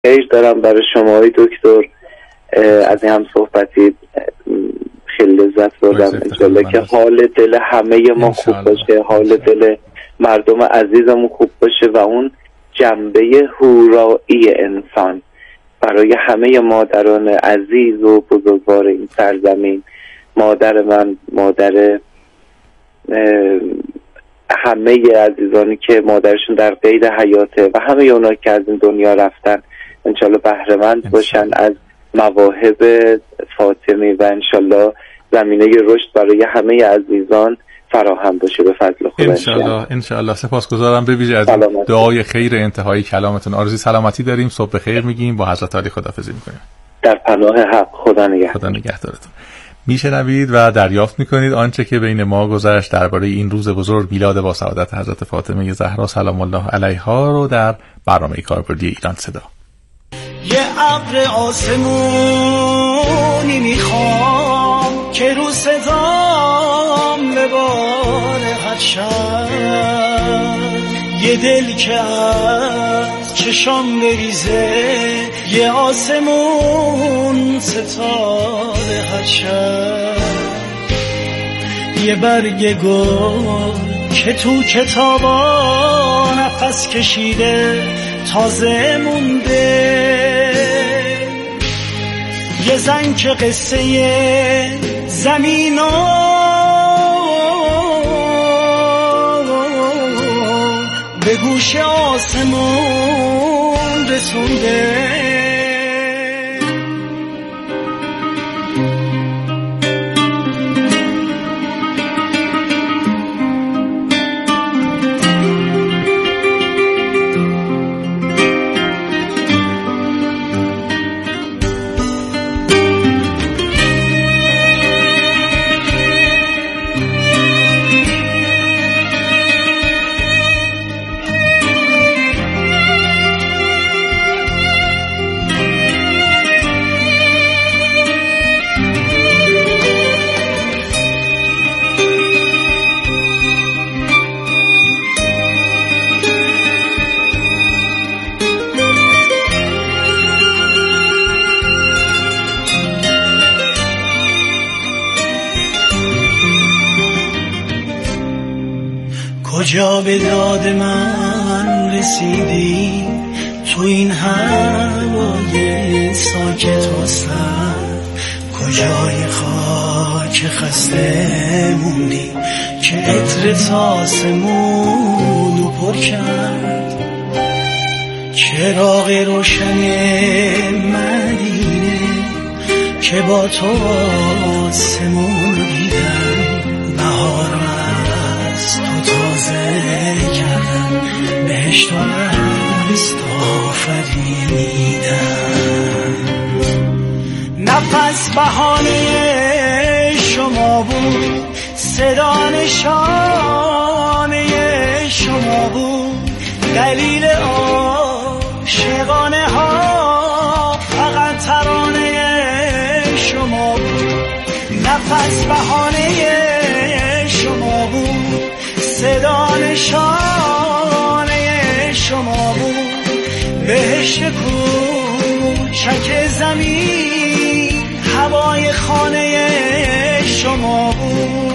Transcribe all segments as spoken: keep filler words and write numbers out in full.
خیر دارم برای شما های دکتر. از این هم صحبتی خیلی لذت بردم. انشالله که حال دل همه ما خوب باشه، حال دل مردم عزیزمون خوب باشه و اون جنبه هورایی انسان برای همه مادران عزیز و بزرگوار این سرزمین، مادر من، مادر همه عزیزانی که مادرشون در قید حیاته و همه اونا که از این دنیا رفتن، انشالله بهره‌مند باشن از مواهب فاطمی و انشالله زمینه رشد برای همه عزیزان فراهم باشه به فضل خدا. انشالله انشالله. سپاسگزارم به ویژه از دعای خیر انتهایی کلامتون. آرزوی سلامتی داریم. صبح بخیر میگیم. با حضرت عالی خداحافظی میکنیم. در پناه حق. خدا نگهدار. خدا نگهدارتون. میشنوید و دریافت میکنید آنچه که بین ما گذشت درباره این روز بزرگ میلاد با سعادت حضرت فاطمه زهرا سلام الله علیها رو در برنامه کاربردی ایران صدا. یه ابر آسمونی میخوام که رو صدام بباره حشر، یه دل که از چشام بریزه یه آسمون ستاره حشر، یه برگ گل که تو کتابا نفس کشیده تازه مونده، یه زن که قصه زمینو به گوش آسمون رسونده. کجا به داد من رسیدی تو این هوای ساکت و سرد، کجای خاک خسته موندی که عطر تاسمونو پر کرد، چراغ روشن مدینه که با تو آسمون دیدم، بهار از تو تازه کردم، بهشت و است آفریدم. نفس بهانه شما بود، صدا نشانه شما بود، دلیل عاشقانه ها فقط ترانه شما بود. نفس بهانه شما بود، صدا نشانه شما بود، بهشت کوچک زمین هوای خانه شما بود.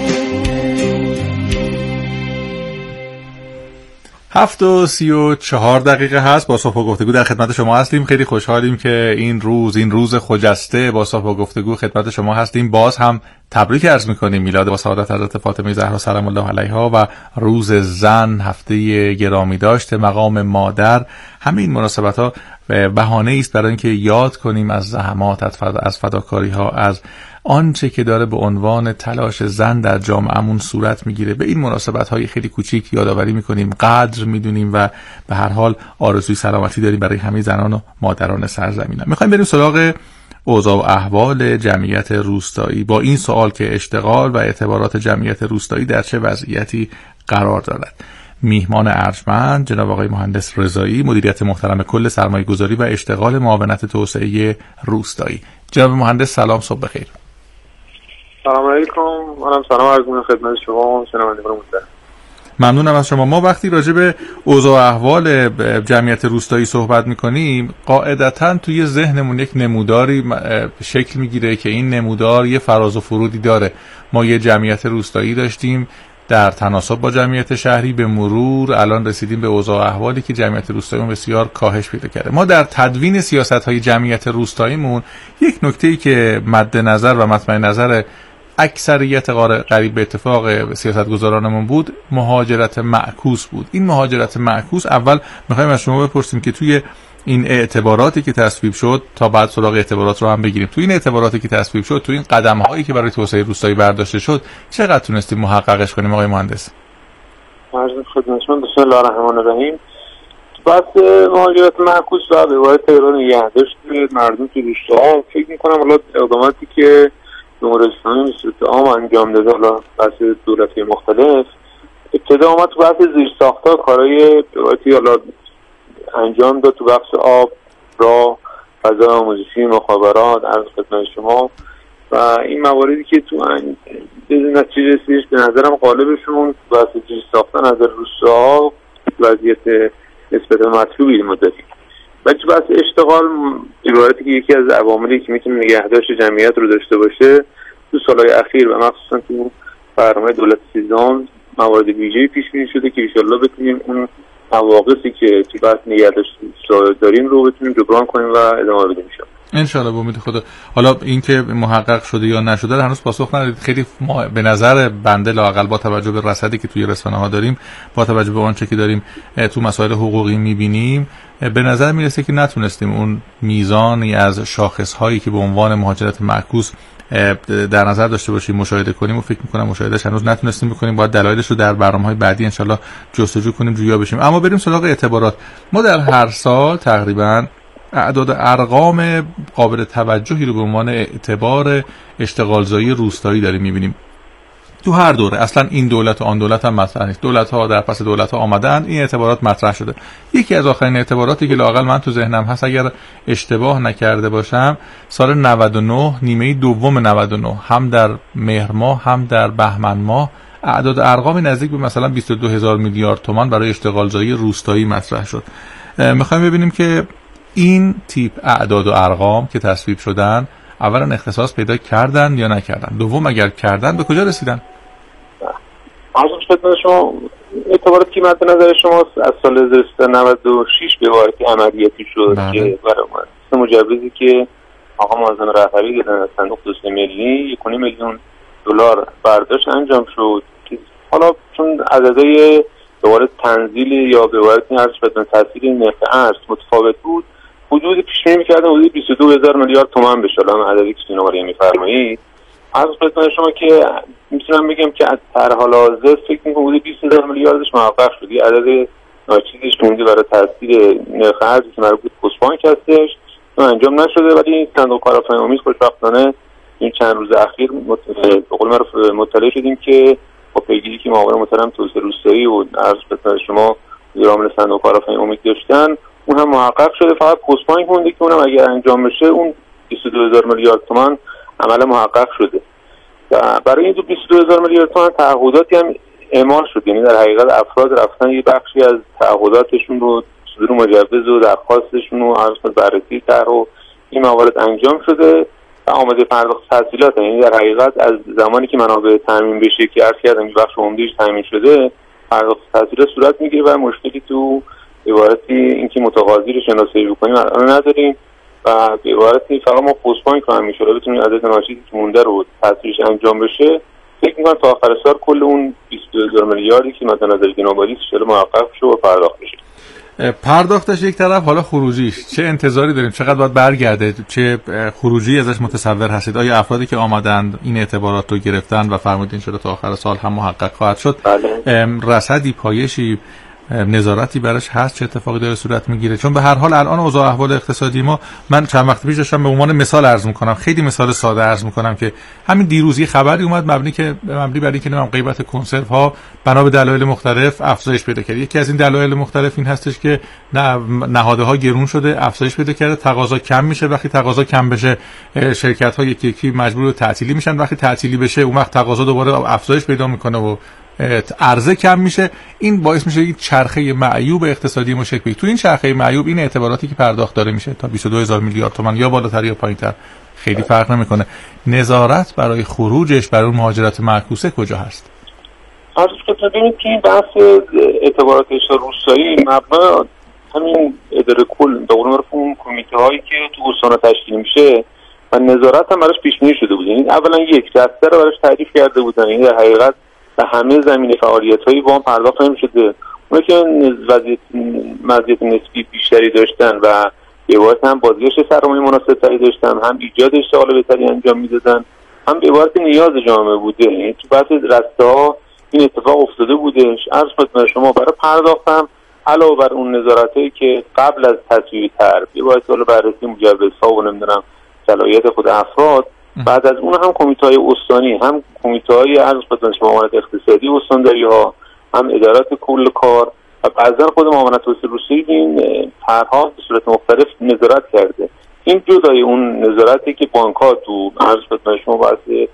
هفت و سی و چهار دقیقه هست. با صحبت و گفتگو در خدمت شما هستیم. خیلی خوشحالیم که این روز این روز خجسته با صحبت و گفتگو خدمت شما هستیم. باز هم تبریک عرض میکنیم میلاد با سعادت حضرت فاطمه زهرا سلام الله علیها و روز زن، هفته گرامی داشته مقام مادر. همه این مناسبت ها بهانه است برای اینکه یاد کنیم از زحمات، از فداکاری ها، از آنچه که داره به عنوان تلاش زن در جامعهمون صورت میگیره. به این مناسبت های خیلی کوچیک یادآوری میکنیم، قدر میدونیم و به هر حال آرزوی سلامتی داریم برای همه زنان و مادران سرزمینم. میخوایم بریم سراغ اوضاع و احوال جمعیت روستایی با این سوال که اشتغال و اعتبارات جمعیت روستایی در چه وضعیتی قرار دارد. میهمان ارجمند جناب آقای مهندس رضایی، مدیریت محترم کل سرمایه‌گذاری و اشتغال معاونت توسعه روستایی. جناب مهندس سلام، صبح بخیر. سلام علیکم. منم سلام عرض می‌کنم خدمت شما شنوندگان محترم. ممنونم از شما. ما وقتی راجع به اوضاع احوال جمعیت روستایی صحبت میکنیم قاعدتاً توی ذهنمون یک نموداری شکل میگیره که این نمودار یه فراز و فرودی داره. ما یه جمعیت روستایی داشتیم در تناسب با جمعیت شهری، به مرور الان رسیدیم به اوضاع احوالی که جمعیت روستاییمون بسیار کاهش پیدا کرده. ما در تدوین سیاست‌های جمعیت روستاییمون یک نکته‌ای که مد نظر و مطمع نظر اکثریت قریب به اتفاق سیاستگزارانمون بود، مهاجرت معکوس بود. این مهاجرت معکوس، اول میخوایم از شما بپرسیم که توی این اعتباراتی که تصویب شد، تا بعد سراغ اعتبارات رو هم بگیریم، توی این اعتباراتی که تصویب شد، توی این قدم‌هایی که برای توسعه روستایی برداشته شد، چقدر تونستیم محققش کنیم آقای مهندس؟ عرض خدمت شما. بسم الله الرحمن الرحیم. بحث مهاجرت معکوس و به واسطه تهران نگهداشت مردم تو روستاها، فکر می‌کنم حالا اقداماتی که جمهوری اسلامی صورت عام انجام داده، حالا بحث دولتی مختلف، ابتدا اومد تو بحث زیرساخت‌ها کارهای دولتی حالا انجام داد، تو بخش آب، راه، فضای آموزشی، مخابرات، عرض خدمت شما و این مواردی که تو به نتیجه رسیدش به نظرم غالبشون بحث زیرساخت‌ها نظر روستاها وضعیت نسبتا مطلوبی ما داریم. ولی تو بحث اشتغال عبارتی که یکی از عواملی که میتونه نگهداشت جمعیت رو داشته باشه، تو سالهای اخیر و مخصوصا تو برنامه دولت سیزدهم موارد ویژه‌ای پیش بینی شده که ان شاءالله بتونیم اون مواقعی که تو بحث نگهداشت داریم رو بتونیم جبران کنیم و ادامه بدیم ان شاء الله. با امید خدا. حالا اینکه محقق شده یا نشده رو هنوز پاسخ ندادید. خیلی ما به نظر بنده لااقل با توجه به رصدی که توی رسانه‌ها داریم، با توجه به آنچه که داریم تو مسائل حقوقی می‌بینیم، به نظر میرسه که نتونستیم اون میزانی از شاخص‌هایی که به عنوان مهاجرت معکوس در نظر داشته باشیم مشاهده کنیم و فکر می‌کنم مشاهدهش هنوز نتونستیم بکنیم. باید دلایلش رو در برنامه‌های بعدی ان شاءالله جستجو کنیم، جویا بشیم. اما بریم سراغ اعتبارات. ما در هر سال تقریباً اعداد ارقام قابل توجهی رو به عنوان اعتبار اشتغالزایی روستایی داریم می‌بینیم تو هر دوره. اصلا این دولت و آن دولت هم مطرح نیست، دولت‌ها در پس دولت‌ها آمدن، این اعتبارات مطرح شده. یکی از آخرین اعتباراتی که لااقل من تو ذهنم هست اگر اشتباه نکرده باشم، سال نود و نه، نیمه دوم نود و نه، هم در مهر ماه هم در بهمن ماه اعداد ارقام نزدیک به مثلا بیست و دو هزار میلیارد تومان برای اشتغالزایی روستایی مطرح شد. می‌خوایم ببینیم که این تیپ اعداد و ارقام که تصویب شدن اولا اختصاص پیدا کردن یا نکردن، دوم اگر کردن به کجا رسیدن؟ عرض خدمت شما اعتبارات که مد نظر شماست از سال هزار و سیصد و نود و شش به وارد عملیاتی شد که برای ما مجوزی که آقا معظم رهبری دادن از صندوق توسعه ملی یک و نیم میلیون دلار برداشت انجام شد. حالا چون عددهای به وارد تنزیل یا به وارد این عرض خدمت تاثیر نرخ ارز متفاوت بود، حدود پیش بینی می‌کردن حدود بیست و دو هزار میلیارد تومان بشه. الان عددی که شما می‌فرمایید از خدمت شما که میتونم بگم که از هر حال حاضر فکر می‌کنم حدود بیست هزار میلیاردش محقق شد. یه عدد ناچیزش مونده برای تاثیر نرخ ارزی که مربوط به بانک هستش انجام نشده، ولی این صندوق کارآفرینی امید خوشبختانه این چند روز اخیر به قول معروف مطلع شدیم که با پیگیری که معاون محترم توسعه روستایی و عرض خدمت شما عامل صندوق کارآفرینی امید داشتن اون هم محقق شده. فقط پست‌بانک مونده که اونم اگر انجام بشه اون بیست و دو هزار میلیارد تومان عملا محقق شده و برای این دو بیست و دو هزار میلیارد تومان تعهداتی هم اعمال شد. یعنی در حقیقت افراد رفتن یه بخشی از تعهداتشون رو صدور مجوز و درخواستشون رو عرض بررسی طرح و این موارد انجام شده و آماده پرداخت تسهیلات. یعنی در حقیقت از زمانی که منابع تامین بشه که عرض کردم بخش عمده‌اش تامین شده پرداخت تسهیلات صورت میگیره و مشکلی تو عبارتی اینکه متقاضی رو شناسایی بکنیم الان نداریم و به عبارتی فقط ما پست‌بانک رو هم می‌شود بتونیم عدد ناچیزی که مونده رو تسهیلش انجام بشه. فکر می‌کنم تا آخر سال کل اون بیست و دو هزار میلیاردی که مثلا نظر جنابالی شده محقق شه و پرداخت بشه. پرداختش یک طرف، حالا خروجیش چه انتظاری داریم؟ چقدر باید برگرده؟ چه خروجی ازش متصور هستید؟ آیا افرادی که آمدند این اعتبارات رو گرفتن و فرمودین شده تا آخر سال هم محقق خواهد شد، بله. رصدی، پایشی، نظارتی براش هست؟ چه اتفاقی داره صورت میگیره؟ چون به هر حال الان اوضاع احوال اقتصادی ما، من چند وقت پیش داشتم به عنوان مثال عرض میکنم، خیلی مثال ساده عرض میکنم که همین دیروز یه خبری اومد مبنی که مبنی بر اینکه نمیدونم قیمت کنسرو ها بنا به دلایل مختلف افزایش پیدا کرده. یکی از این دلایل مختلف این هستش که نهادها گرون شده، افزایش پیدا کرده، تقاضا کم میشه. وقتی تقاضا کم بشه شرکت ها یکی یکی مجبور به تعطیلی میشن، وقتی تعطیلی بشه اون وقت تقاضا دوباره افزایش پیدا میکنه و عرضه کم میشه، این باعث میشه یک چرخه معیوب اقتصادی ما شکل بگیره. تو این چرخه معیوب این اعتباراتی که پرداخت داره میشه تا بیست و دو هزار میلیارد تومان یا بالاتر یا پایینتر خیلی فرق نمیکنه. نظارت برای خروجش برای اون مهاجرت معکوسه کجا هست؟ عرض کنم ببینید که این بحث اعتبارات اشتغال روستایی مبنا همین اداره کل به قول معروف اون کمیته هایی که تو استان تشکیل میشه و نظارت هم براش پیش بینی شده بود. یعنی اولا یک دسته رو براش تعریف کرده بودن، یعنی در حقیقت به همه زمینه فعالیت‌های وام پرداخت نمی‌شده. اونایی که وضعیت مزیت نسبی بیشتری داشتن و به عبارت هم بازگشت سرمایه مناسب‌تری داشتن، هم ایجاد اشتغال بهتری انجام میدادن، هم به عبارت نیاز جامعه بوده. یعنی تو بعضی رسته‌ها این اتفاق افتاده بودش. عرض خدمت شما برای پرداختم علاوه بر اون نظارتایی که قبل از تصویب طرح به عبارت حالا بررسی مجوزها و نمیدونم صلاحیت خود افراد، بعد از اون هم کمیته‌های استانی، هم کمیته‌های عرض خدمت شما معاونت اقتصادی استانداری‌ها، هم ادارات کل کار و بعضا خود معاونت توسعه روستایی این طرح‌ها به صورت مختلف نظارت کرده. این جدای اون نظارتی که بانک‌ها تو عرض خدمت شما واسه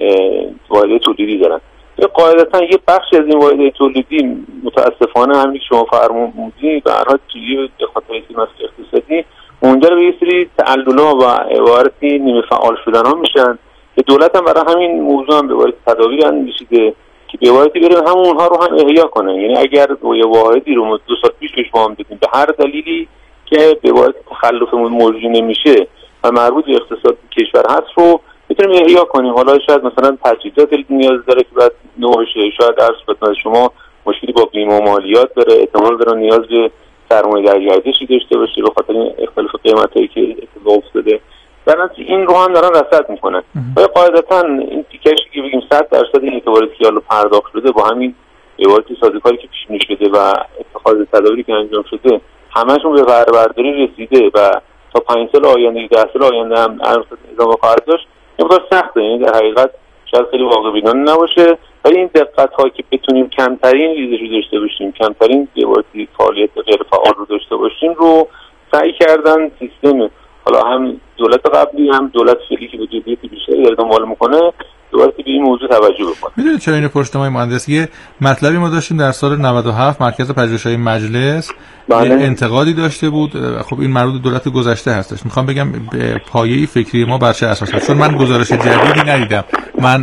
واحد تولیدی دارن. یه قاعدتاً یه بخشی از این واحد تولیدی متاسفانه همین که شما فرمودید به هر حال توی خاطر این مسئله اقتصادی منجر به یه سری تعلل‌ها و عبارتی نیمه فعال شدن‌ها میشن که دولت هم برای همین موضوع هم به عبارت تدابیر اندیشیده که به عبارتی بره همون اونها رو هم احیا کنه. یعنی اگر یه واحدی رو دو سال پیش بهش وام بدیم به هر دلیلی که به عبارت تخلفمون موجود نمیشه و مربوط به اقتصاد کشور هست رو میتونیم احیا کنیم. حالا شاید مثلا تجهیزات نیاز داره که بعد نوشه، شاید عرض خدمت شما مشکلی با بیمه و مالیات داره، احتمال داره نیاز به سرمایه‌داری گردشی داشته باشه به خاطر این اختلاف قیمتایی که اتفاق افتاده. در نتیجه این رو هم دارن رصد میکنن. و قاعدتا این تیکش که بگیم صد درصد این اعتباراتی که حالا پرداخت شده با همین عبارتی سازوکاری که پیش بینی شده و اتخاذ تدابیری که انجام شده همه‌شون به بهره برداری رسیده و تا پنج سال آینده ده سال آینده هم ادامه خواهد داشت. این بسیار سخته. یعنی در حقیقت شاید خیلی واقع بینانه نباشه ولی این دقت ها که بتونیم کمترین ریزش رو داشته باشیم، کمترین عبارتی فعالیت غیر فعال رو داشته باشیم رو سعی کردن سیستم حالا هم دولت قبلی هم دولت فعلی که به جدیت بیشتری داره دنبال میکنه دولتی به این موضوع توجه بکنه. میدونید چرا اینو پشت ما مهندس یه مطلبی ما داشتیم در سال نود و هفت مرکز پژوهش‌های مجلس بله. انتقادی داشته بود. خب این مربوط به دولت گذشته هستش. میخوام بگم پایه‌ای فکری ما بر چه اساسه؟ چون من گزارش جدیدی ندیدم، من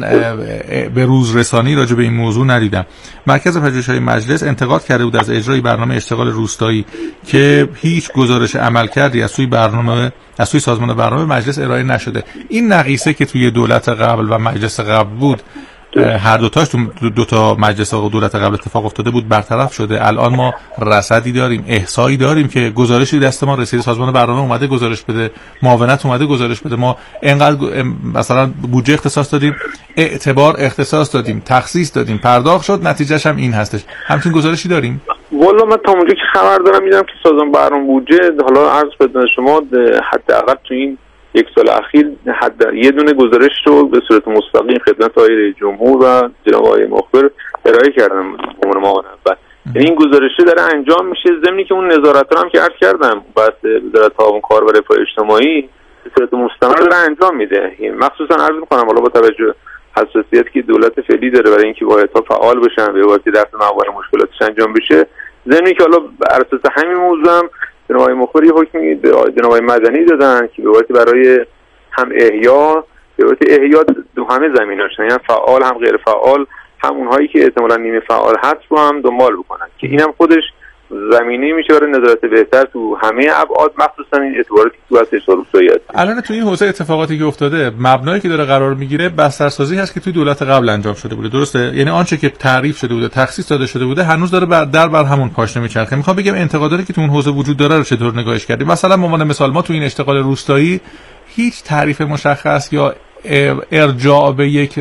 به روز رسانی راجع به این موضوع ندیدم. مرکز پژوهش‌های مجلس انتقاد کرده بود از اجرای برنامه اشتغال روستایی که هیچ گزارش عملکردی از سوی برنامه از سوی سازمان برنامه مجلس ارائه نشده. این نقیصه که توی دولت قبل و مجلس قبل بود هر دوتاش تو دو تا مجلس و دولت قبل اتفاق افتاده بود برطرف شده. الان ما رصدی داریم، احصایی داریم که گزارشی دست ما رسیده، سازمان برنامه اومده گزارش بده، معاونت اومده گزارش بده، ما اینقدر مثلا بودجه اختصاص دادیم، اعتبار اختصاص دادیم، تخصیص دادیم، پرداخت شد، نتیجهش هم این هستش. همچین گزارشی داریم؟ والا من تا اونجا که خبر دارم میدونم که سازمان برنامه بودجه حالا عرض بدون شما حداقل تو این یک سال اخیر حد یه دونه گزارش رو به صورت مستقیم خدمت آقای رئیس جمهور و جناب آقای مخبر ارائه کردم به عنوان معاون اول. یعنی این گزارشه داره انجام میشه ضمن که اون نظارت رو هم که عرض کردم بحث وزارت تعاون کار و رفاه اجتماعی به صورت مستمر داره انجام میده. مخصوصا عرض میکنم حالا با توجه حساسیتی که دولت فعلی داره برای اینکه واحدها فعال بشن به واسطه دفع موارد مشکلاتش انجام بشه، ضمن که حالا بر اساس همین موضوع هم جناب آقای مخبری حکمی به جناب آقای مدنی دادن که به واسطه برای هم احیا به واسطه احیا دو همه زمیناش، یعنی فعال هم غیر فعال، هم اونهایی که احتمالاً نیمه فعال هست رو هم دنبال بکنن که اینم خودش زمینه میشه برای نظارت بهتر تو همه ابعاد، مخصوصا این اعتباراتی که تو از اشتغال روستایی هست. الان تو این حوزه اتفاقاتی که افتاده مبنایی که داره قرار میگیره بسترسازی هست که توی دولت قبل انجام شده بوده، درسته؟ یعنی آنچه که تعریف شده بوده، تخصیص داده شده بوده، هنوز داره بر در بر همون پاشنه میچرخه. میخوام بگم انتقاداتی که تو اون حوزه وجود داره رو چطور نگاهش کردیم؟ مثلا به عنوان مثال ما تو این اشتغال روستایی هیچ تعریف مشخص یا ارجاع به یک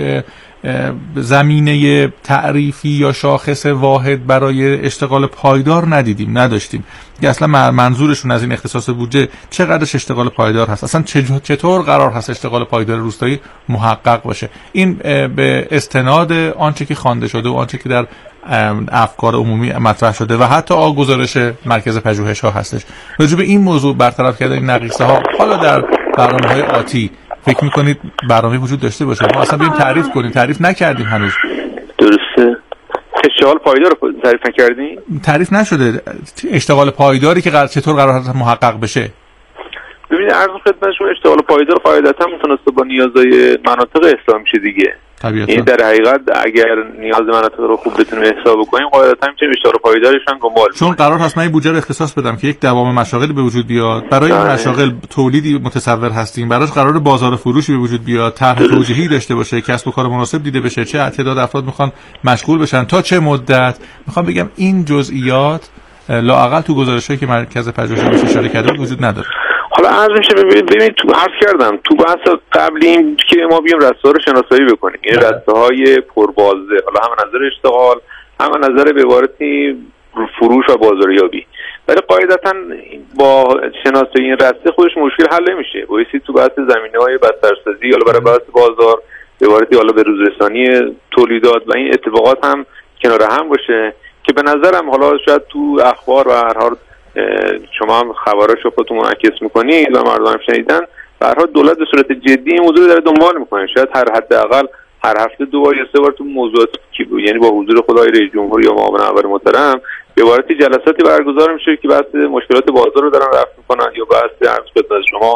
زمینه تعریفی یا شاخص واحد برای اشتغال پایدار ندیدیم، نداشتیم که اصلا منظورشون از این اختصاص بودجه چقدرش اشتغال پایدار هست، اصلا چطور قرار هست اشتغال پایدار روستایی محقق باشه. این به استناد آنچه که خوانده شده و آنچه که در افکار عمومی مطرح شده و حتی آ گزارش مرکز پژوهش‌ها هستش. راجع به این موضوع برطرف کردن این نقیصه ها حالا در برنامه‌های آتی فکر میکنید برنامه وجود داشته باشه؟ ما اصلا بریم تعریف کنیم، تعریف نکردیم هنوز. درسته. اشتغال پایدار رو تعریف کردین؟ تعریف نشده اشتغال پایداری که قرار چطور قرار هست محقق بشه. ببینید عرض خدمتتون اشتغال پایدار قاعدتا متناسب با نیازهای مناطق احسا میشه دیگه. طبیعتا. این در حقیقت اگر نیاز مناطق رو خوب بتونیم حساب بکنیم قاعدتا میتونیم اشتغال پایدارش هم دنبال کنیم. چون قرار هست من این بودجه رو اختصاص بدم که یک دوام مشاغلی به وجود بیاد، برای این مشاغل تولیدی متصور هستیم، براش قرار بازار فروشی به وجود بیاد، طرح توجیهی داشته باشه، کسب و کار مناسب دیده بشه، چه تعداد افراد میخوان مشغول بشن، تا چه مدت. میخوام بگم این جزئیات لااقل تو گزارشایی که مرکز پژوهش بهش اشاره کرده وجود نداره. حالا عرض میشه ببینید ببینید تو عرض کردم تو بحث قبل این که ما بیام رسته رو شناسایی بکنیم، این رسته های پربازده، حالا هم نظر اشتغال هم نظر به عبارتی فروش و بازاریابی، ولی قاعدتا با شناسایی این رسته خودش مشکل حل نمیشه. بایستی تو بحث زمینه‌های بسترسازی حالا برای بحث بازار به عبارتی حالا به روزرسانی تولیدات و این اتفاقات هم کنار هم باشه که به نظرم حالا شاید تو اخبار و هر حال شما هم خبراشو خودتون منعکس میکنید و مردم هم شنیدن، به هر حال دولت به صورت جدی این موضوع رو داره دنبال میکنه. شاید هر حداقل هر هفته دو بار یا سه بار تو موضوعات کی بود، یعنی با حضور خدای رئیس جمهور یا معاون اول محترم به عبارتی جلساتی برگزار میشه که بحث مشکلات بازار رو دارن رفع میکنن یا بحث عرض خدمت شما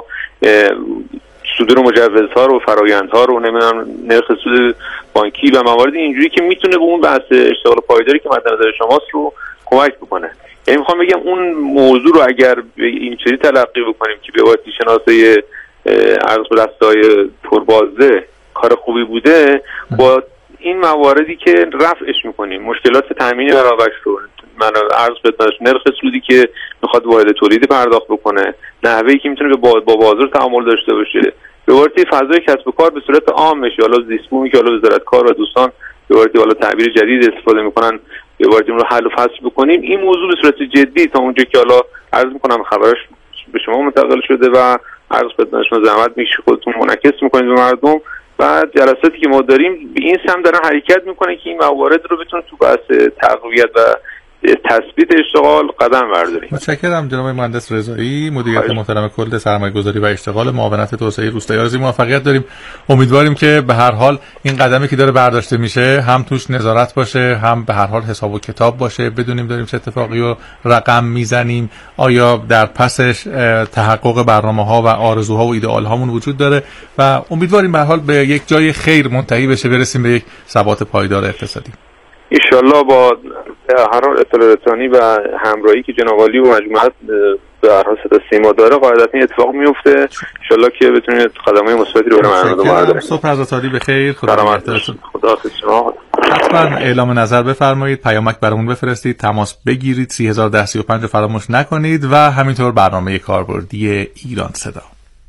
صدور مجوزها رو، فرآیندها رو، نمیدونم نرخ سود بانکی و موارد اینجوری که میتونه به اون بحث اشتغال پایداری که مد نظر شماست رو کمک بکنه. یعنی میخوام بگم اون موضوع رو اگر این چیزی تلقی بکنیم که به واسطه شناسایی عرض رسته‌های پربازده کار خوبی بوده، با این مواردی که رفعش میکنیم، مشکلات تامین منابعش رو، من عرض خدمتش نرخ سودی که میخواد واحد تولیدی پرداخت بکنه، نحوهی که میتونه با بازار تعامل داشته باشه، به واسطه فضای کسب و کار به صورت عام بشه، حالا زیستبومی که حالا وزارت کار و دوستان به واسطه حالا تعبیر جدید استفاده میکنن به واسطه اون رو حل و فصل بکنیم. این موضوع به صورت جدی تا اونجا که حالا عرض میکنم خبرش به شما منتقل شده و عرض خدمتتون زحمت میکشه خودتون منعکس میکنید به مردم و جلساتی که ما داریم به این سمت دارن حرکت میکنه که این موارد رو بتونه تو بحث تقویت و تثبیت اشتغال قدم برداریم. متشکرم جناب مهندس رضایی، مدیریت محترم کل سرمایه‌گذاری و اشتغال معاونت توسعه روستایی. آرزوی موفقیت داریم. امیدواریم که به هر حال این قدمی که داره برداشته میشه هم توش نظارت باشه، هم به هر حال حساب و کتاب باشه، بدونیم داریم چه اتفاقی رو رقم میزنیم، آیا در پسش تحقق برنامه‌ها و آرزوها و ایدئال‌هامون وجود داره و امیدواریم به هر حال به یک جای خیر منتهی بشه، برسیم به یک ثبات پایدار اقتصادی. انشالله با هر حال اطلاع رسانی و همراهی که جناب عالی و مجموعه به هر حال صدا سیما داره قاعدتا این اتفاق میفته. انشالله که بتونید قدم‌های مثبتی رو برای مردم بردارید. صبح از عالی بخیر. خدا نگهدارتون. خدا حافظ شما. حتما اعلام نظر بفرمایید، پیامک برامون بفرستید، تماس بگیرید، سه هزار و ده سی و پنج فراموش نکنید و همینطور برنامه کاربردی ایران صدا.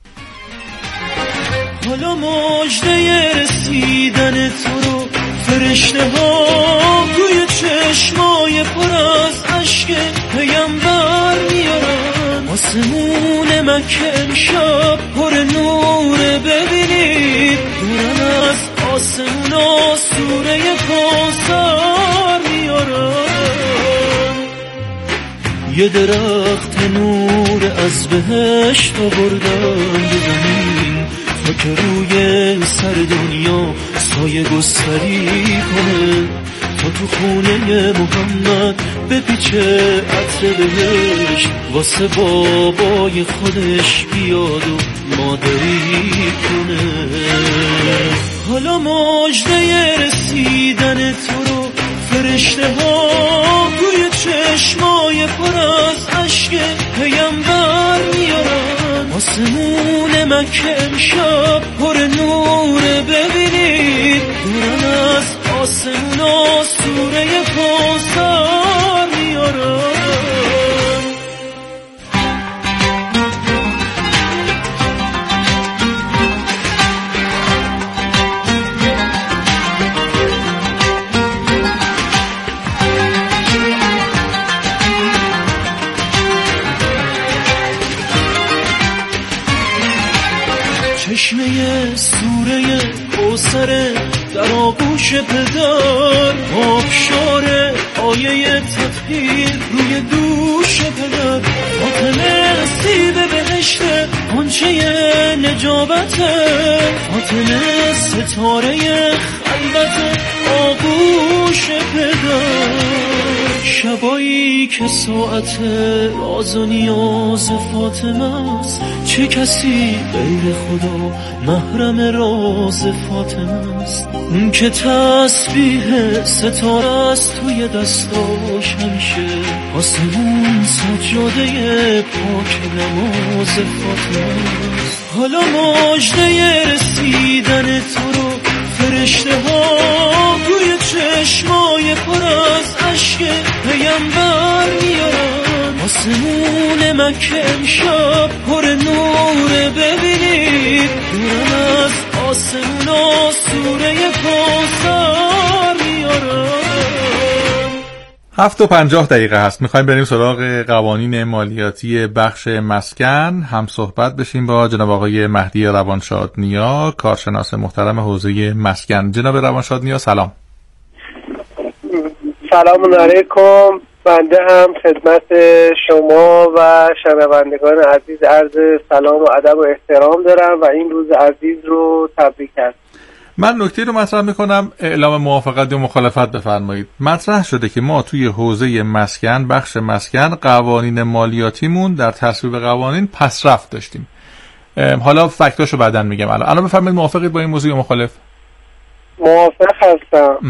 حالا مژده رسیدن تو رو فرشته ها روی چشمای پر از عشق پیامبر میارن، آسمون مکه امشب پر نور، ببینید دورن از آسمون سوره کوثر میارن، یه درخت نور از بهشت آوردن به زمین تا که روی سر دنیا سایه گستری کنه، تا تو خونه محمد بپیچه عطر بهش واسه بابای خودش بیاد و مادری کنه. حالا مژده رسیدن تو رو فرشته ها روی چشمای پر از عشق پیامبر میارن، آسمون مکه امشب پر نور، ببینید دورن از آسمون سوره کوثر میارن. چشمه سوره کوثر در آغوش پدر، آبشار آیه تطهیر روی دوش پدر، فاطمه سیب بهشت آنچه نجابته، فاطمه ستاره خلوت آغوش پدر. شبایی که ساعت راز و نیاز فاطمه است، چه کسی غیر خدا محرم راز فاطمه است. اون که تسبیح ستاره است توی دستاش همیشه، آسمون سجاده پاک نماز فاطمه است. حالا مژده رسیدن تو رو فرشته ها توی چشمای پر از عشق پیامبر میارن. آسمون مکه امشب پر نور، ببینید دورم از آسمونا سوره کوثر میارن. هفت و پنجاه دقیقه هست، میخوایم بریم سراغ قوانین مالیاتی بخش مسکن. هم صحبت بشیم با جناب آقای مهدی روانشاد نیا، کارشناس محترم حوزه مسکن. جناب روانشاد نیا سلام. سلام علیکم. بنده هم خدمت شما و شنوندگان عزیز عرض سلام و ادب و احترام دارم و این روز عزیز رو تبریک هست. من نکته رو مطرح میکنم، اعلام موافقت یا مخالفت بفرمایید. مطرح شده که ما توی حوزه مسکن، بخش مسکن، قوانین مالیاتیمون در تصویب قوانین پسرفت داشتیم. حالا فکتاشو بعداً میگم. الان الان بفرمایید موافقید با این موضوع یا مخالف؟ موافق هستم.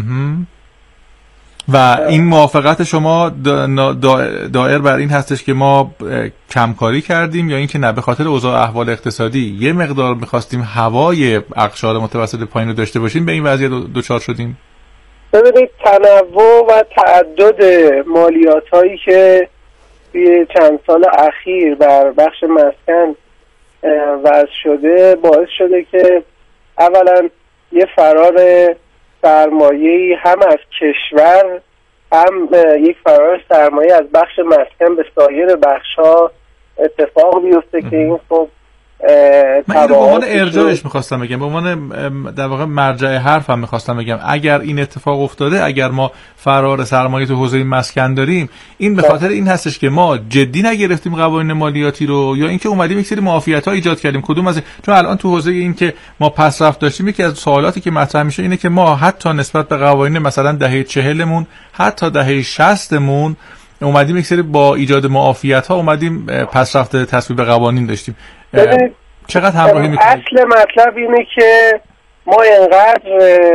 و این موافقت شما دائر بر این هستش که ما کمکاری کردیم یا اینکه نه به خاطر اوضاع احوال اقتصادی یه مقدار می‌خواستیم هوای اقشار متوسط پایین رو داشته باشیم، به این وضعیت دچار شدیم؟ ببینید تنوع و تعدد مالیات‌هایی که توی چند سال اخیر بر بخش مسکن وضع شده باعث شده که اولا یه فرار سرمایه‌ای هم از کشور، هم یک فرار سرمایه از بخش مسکن به سایر بخش‌ها اتفاق بیفته که این خب من به عنوان ارجاعش میخواستم بگم، به عنوان در واقع مرجع حرفم میخواستم بگم اگر این اتفاق افتاده، اگر ما فرار سرمایه تو حوزه مسکن داریم، این به خاطر این هستش که ما جدی نگرفتیم قوانین مالیاتی رو یا اینکه اومدیم یک سری معافیت‌ها ایجاد کردیم. کدوم از این؟ چون الان تو حوزه این که ما پسرفت داشتیم، یکی از سوالاتی که مطرح میشه اینه که ما حتی نسبت به قوانین مثلا دهه چهلمون، حتی دهه شصتمون اومدیم یک سری با ایجاد معافیت‌ها اومدیم پسرفت تصویب قوانین داشتیم. چقدر همراهی میکنید؟ اصل مطلب اینه که ما اینقدر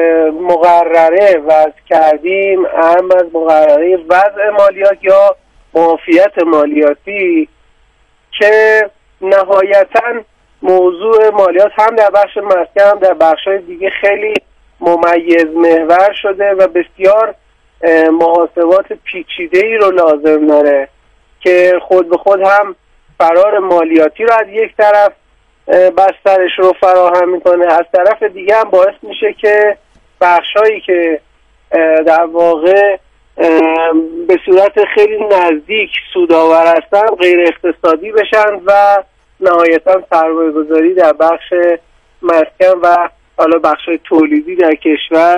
مقرره وضع کردیم، هم از مقرره وضع مالیات یا معافیت مالیاتی، که نهایتاً موضوع مالیات هم در بخش مسکن هم در بخش‌های دیگه خیلی ممیز محور شده و بسیار محاسبات پیچیده‌ای رو لازم داره که خود به خود هم فرار مالیاتی رو از یک طرف بسترش رو فراهم میکنه، از طرف دیگه هم باعث میشه که بخشایی که در واقع به صورت خیلی نزدیک سودآور هستن غیر اقتصادی بشن و نهایتا سرمایه گذاری در بخش مسکن و حالا بخشای تولیدی در کشور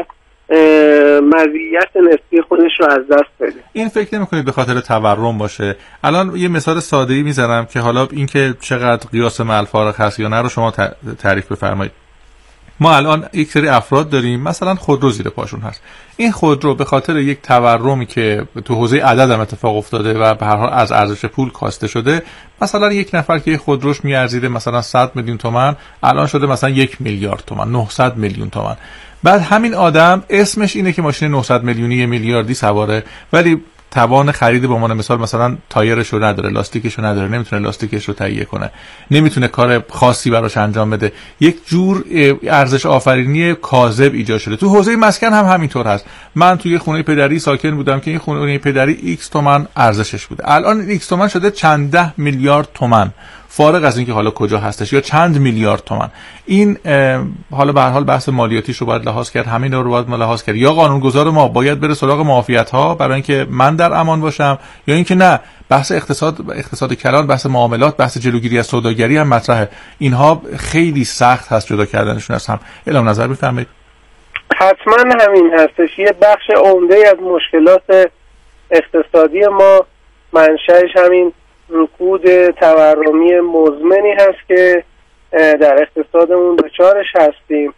مزیت نسبی خودش رو از دست بده. این فکر نمی‌کنید به خاطر تورم باشه؟ الان یه مثال ساده‌ای میزنم که حالا اینکه چقدر قیاس مع الفارق هست یا نه رو شما تعریف بفرمایید. ما الان یک سری افراد داریم مثلا خودرو زیر پاشون هست، این خودرو به خاطر یک تورمی که تو حوزه عدد هم اتفاق افتاده و به هر حال از ارزش پول کاسته شده، مثلا یک نفر که خودروش میارزیده مثلا صد میلیون تومان، الان شده مثلا یک میلیارد تومان، نهصد میلیون تومان. بعد همین آدم اسمش اینه که ماشین نهصد میلیونی یه میلیاردی سواره، ولی توان خرید به عنوان مثال مثلا تایرش رو نداره، لاستیکش رو نداره، نمیتونه لاستیکش رو تهیه کنه، نمیتونه کار خاصی براش انجام بده. یک جور ارزش آفرینی کاذب ایجاد شده. تو حوزه مسکن هم همینطور هست. من توی خونه پدری ساکن بودم که این خونه پدری ایکس تومن ارزشش بوده، الان ایکس تومن شده چند ده میلیارد تومن، فارغ از اینکه حالا کجا هستش، یا چند میلیارد تومان. این حالا به هر حال بحث مالیاتیش رو باید لحاظ کرد، همین رو باید لحاظ کرد. یا قانونگذار ما باید بره سراغ معافیت ها برای اینکه من در امان باشم، یا اینکه نه بحث اقتصاد اقتصاد کلان، بحث معاملات، بحث جلوگیری از سوداگری هم مطرحه. اینها خیلی سخت هست جدا کردنشون از هم. اعلام نظر بفرمایید. حتما همین هستش. یه بخش عمده از مشکلات اقتصادی ما منشأش همین رکود تورمی مزمنی هست که در اقتصادمون دچارش هستیم.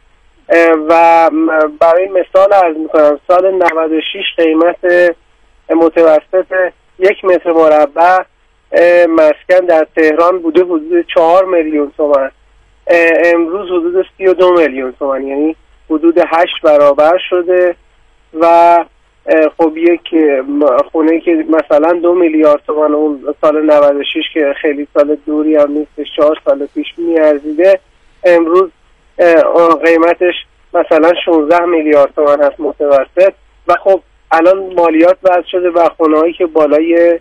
و برای مثال عرض میکنم سال نود و شش قیمت متوسط یک متر مربع مسکن در تهران بوده حدود چهار میلیون تومان، امروز حدود سی و دو میلیون تومان، یعنی حدود هشت برابر شده. و خب یک خونه که مثلا دو میلیارد تومان اون سال نود و شش که خیلی سال دوری هم نیست، چهار سال پیش میارزیده، امروز قیمتش مثلا شانزده میلیارد تومان هست متوسط. و خب الان مالیات وضع شده و خونه‌هایی که بالای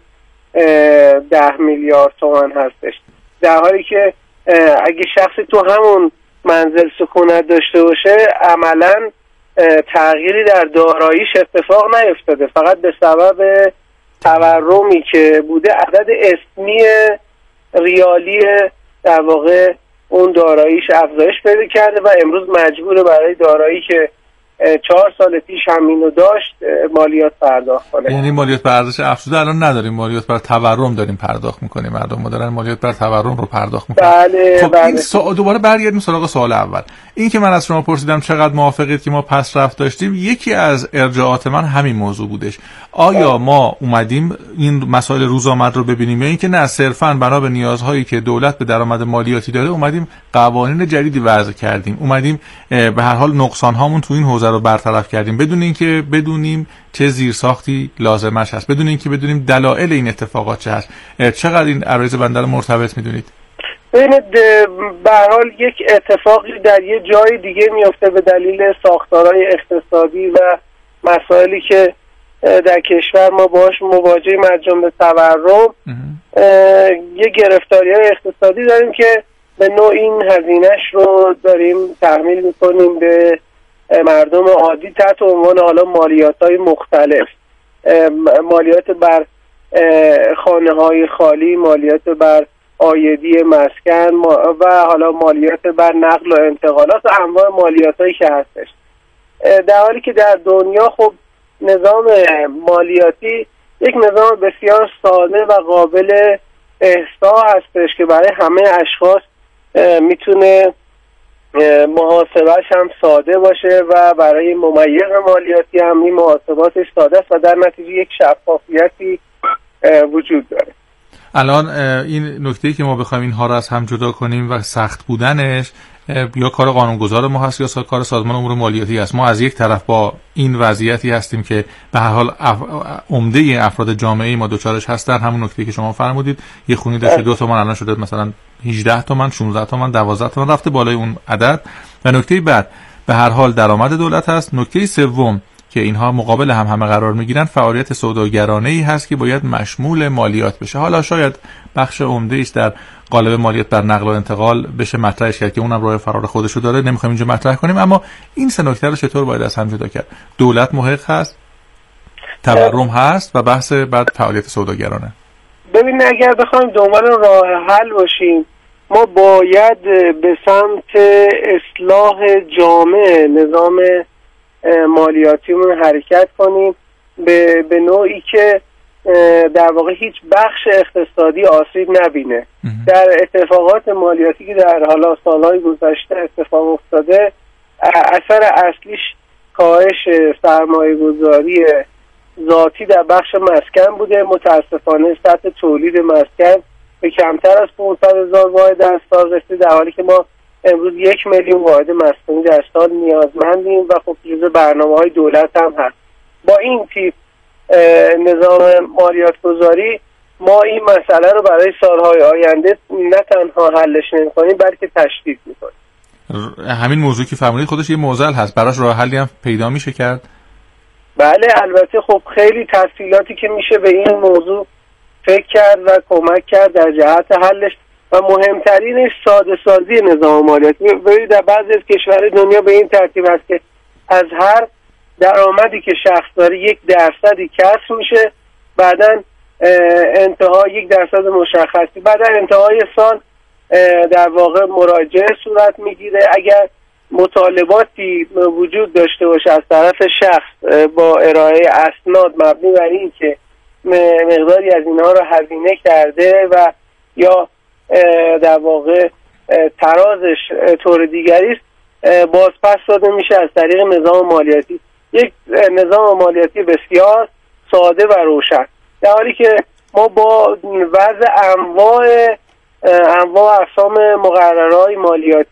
ده میلیارد تومان هستش، در حالی که اگه شخصی تو همون منزل سکونت داشته باشه عملاً تغییری در داراییش اتفاق نیفتاده، فقط به سبب تورمی که بوده عدد اسمی ریالی در واقع اون داراییش افزایش پیدا کرده و امروز مجبوره برای دارایی که چهار سال پیش همینو داشت مالیات پرداخت کنه. یعنی مالیات بر ارزش افزوده الان نداریم، مالیات بر تورم داریم پرداخت میکنیم، مردم ما دارن مالیات بر تورم رو پرداخت میکنن. بله خب بله. این سوال دوباره برگردیم سراغ سوال اول. این که من از شما پرسیدم چقدر موافقید که ما پس رفت داشتیم، یکی از ارجاعات من همین موضوع بودش. آیا ما اومدیم این مسائل روزآمد رو ببینیم یا اینکه نه صرفاً بنا به نیازهایی که دولت به درآمد مالیاتی داره اومدیم قوانین جدیدی وضع کردیم، اومدیم به هر حال نقصان هامون تو این حوزه رو برطرف کردیم بدون اینکه بدونیم چه زیرساختی لازمش هست، بدون اینکه بدونیم دلایل این اتفاقات چه هست. چقدر این عرایض بنده رو مرتبط میدونید؟ ببینید به هر حال یک اتفاقی در یه جای دیگه میفته به دلیل ساختارهای اقتصادی و مسائلی که در کشور ما باش مواجهیم از جمله تورم، یه گرفتاری‌های اقتصادی داریم که به نوع این هزینه‌اش رو داریم تحمیل میکنیم به مردم عادی تحت عنوان حالا مالیات‌های مختلف، مالیات بر خانه‌های خالی، مالیات بر عایدی مسکن و حالا مالیات بر نقل و انتقالات و انواع مالیاتایی که هستش. در حالی که در دنیا خب نظام مالیاتی یک نظام بسیار ساده و قابل احصا هستش که برای همه اشخاص میتونه محاسبهش هم ساده باشه و برای ممیز مالیاتی هم این محاسباتش ساده است و در نتیجه یک شفافیتی وجود داره. الان این نکته‌ای که ما بخوایم اینها رو از هم جدا کنیم و سخت بودنش یا کار قانونگذار ما هست یا کار سازمان امور مالیاتی هست. ما از یک طرف با این وضعیتی هستیم که به هر حال عمده افراد جامعه ما دوچارش هستن، همون نکته‌ای که شما فرمودید، یه خونی داشته دو تومن الان شده مثلا هجده تومن، شانزده تومن، دوازده تومن، رفته بالای اون عدد. و نکته بعد به هر حال درآمد دولت هست. نکته سوم که اینها مقابل هم همه قرار میگیرن فعالیت سوداگرانه‌ای هست که باید مشمول مالیات بشه. حالا شاید بخش عمده‌ایش در قالب مالیات بر نقل و انتقال بشه مطرحش کرد که اونم راه فرار خودشو داره، نمیخوایم اینجا مطرح کنیم، اما این سه نکته رو چطور باید از هم جدا کرد؟ دولت محق هست، تورم هست و بحث بعد فعالیت سوداگرانه. ببین اگر بخوایم دنبال راه حل باشیم ما باید به سمت اصلاح جامع نظام مالیاتیمون حرکت کنیم به به نوعی که در واقع هیچ بخش اقتصادی آسیب نبینه. در اتفاقات مالیاتی که در حالا سالهای گذشته اتفاق افتاده اثر اصلیش کاهش سرمایه گذاری ذاتی در بخش مسکن بوده. متاسفانه سطح تولید مسکن به کمتر از پانصد هزار واحد در سال رسید، در حالی که ما امروز یک میلیون واحد مسکونی در سال نیازمندیم و خب جزء برنامه‌های دولت هم هست. با این تیپ نظام مالیات گذاری ما این مسئله رو برای سالهای آینده نه تنها حلش نمی‌کنیم بلکه تشدید می‌کنیم. همین موضوع که فرمودید خودش یه معضل هست، براش راه حلی هم پیدا میشه کرد؟ بله البته خب خیلی تفصیلاتی که میشه به این موضوع فکر کرد و کمک کرد در جهت حلش و مهمترینش ساده سازی نظام مالیاتی. ببینید در بعضی از کشورهای دنیا به این ترتیب است که از هر درآمدی که شخص داره یک درصدی کسر میشه، بعدن انتها یک درصد مشخصی، بعدن انتهای سال در واقع مراجعه صورت میگیره. اگر مطالباتی وجود داشته باشه از طرف شخص با ارائه اسناد مبنی بر این که مقداری از اینها رو هزینه کرده و یا در واقع ترازش طور دیگری است بازپس داده میشه از طریق نظام مالیاتی، یک نظام مالیاتی بسیار ساده و روشن، در حالی که ما با وضع انواع انواع اقسام مقررهای مالیاتی